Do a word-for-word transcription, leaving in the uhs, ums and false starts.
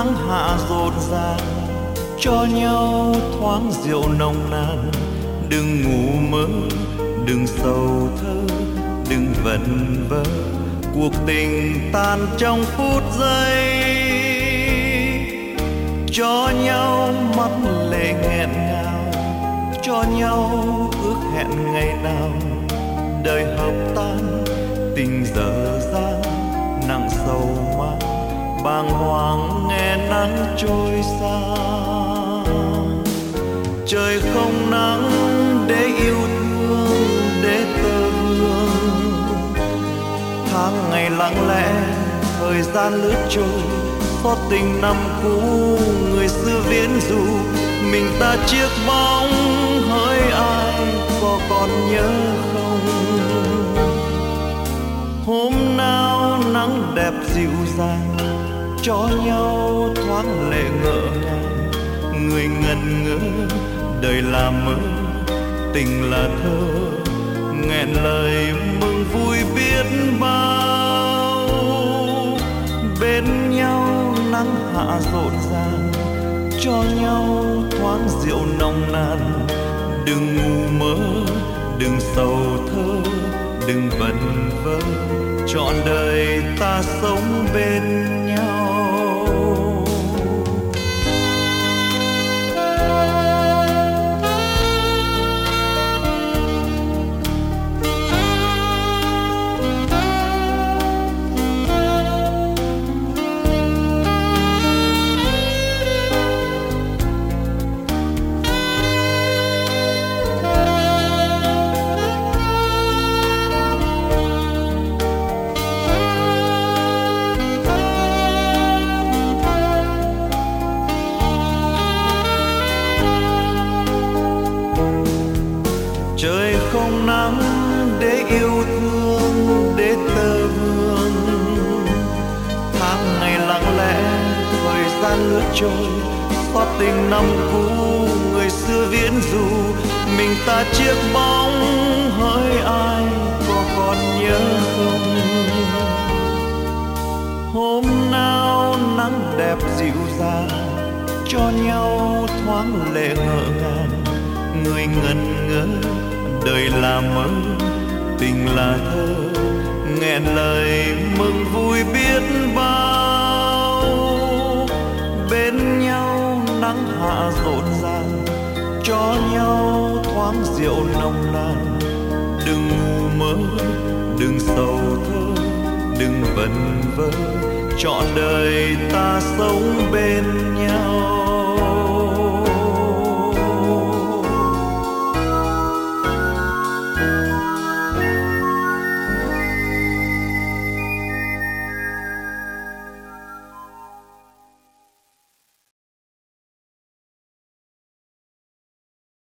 nắng hạ rộn ràng, cho nhau thoáng rượu nồng nàn. Đừng ngủ mơ, đừng sầu thơ, đừng vẩn vơ, cuộc tình tan trong phút giây. Cho nhau mắt lệ nghẹn ngào, cho nhau ước hẹn ngày nào. Đời hợp tan, tình dở dang, nặng sầu mang, bàng hoàng nghe nắng trôi xa. Trời không nắng để yêu thương, để tơ vương. Tháng ngày lặng lẽ, thời gian lướt trôi, xót tình năm cũ người xưa viễn du. Mình ta chiếc bóng hỡi ai, có còn nhớ không? Hôm nào nắng đẹp dịu dàng, cho nhau thoáng lệ ngỡ ngàng. Người ngần ngỡ, đời là mơ, tình là thơ, nghẹn lời mừng vui biết bao. Bên nhau nắng hạ rộn ràng, cho nhau thoáng rượu nồng nàn. Đừng ngủ mơ, đừng sầu thơ, đừng vẩn vơ, trọn đời ta sống bên nhau. Trời không nắng để yêu thương, để tơ vương. Tháng ngày lặng lẽ, thời gian lướt trôi, xót tình năm cũ người xưa viễn du. Mình ta chiếc bóng hỡi ai, có còn nhớ không? Hôm nào nắng đẹp dịu dàng, cho nhau thoáng lệ ngỡ ngàng. Người ngần ngỡ, đời là mơ, tình là thơ, nghẹn lời mừng vui biết bao. Bên nhau nắng hạ rộn ràng, cho nhau thoáng rượu nồng nàn. Đừng ngủ mơ, đừng sầu thơ, đừng vẩn vơ, trọn đời ta sống